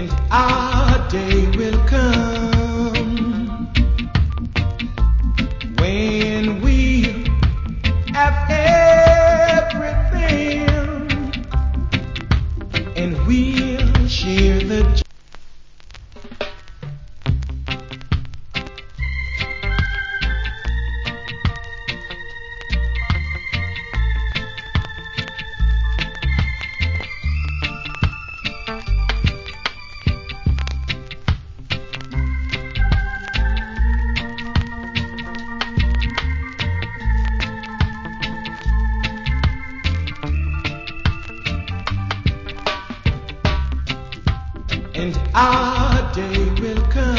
and our day will come when we have everything and we'll share the joy. And our day will come